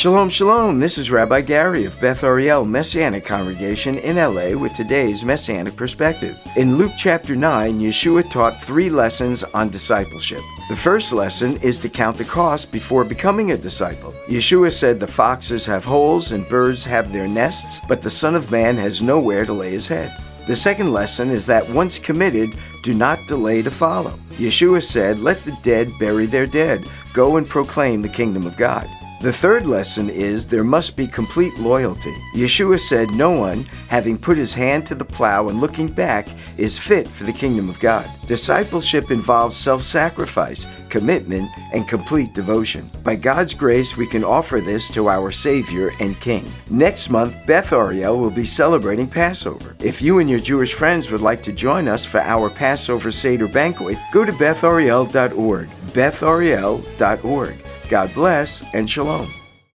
Shalom, shalom. This is Rabbi Gary of Beth Ariel Messianic Congregation in LA with today's Messianic Perspective. In Luke chapter 9, Yeshua taught 3 lessons on discipleship. The first lesson is to count the cost before becoming a disciple. Yeshua said the foxes have holes and birds have their nests, but the Son of Man has nowhere to lay his head. The second lesson is that once committed, do not delay to follow. Yeshua said, let the dead bury their dead. Go and proclaim the kingdom of God. The third lesson is there must be complete loyalty. Yeshua said no one, having put his hand to the plow and looking back, is fit for the kingdom of God. Discipleship involves self-sacrifice, commitment, and complete devotion. By God's grace, we can offer this to our Savior and King. Next month, Beth Ariel will be celebrating Passover. If you and your Jewish friends would like to join us for our Passover Seder banquet, go to bethariel.org, bethariel.org. God bless and shalom.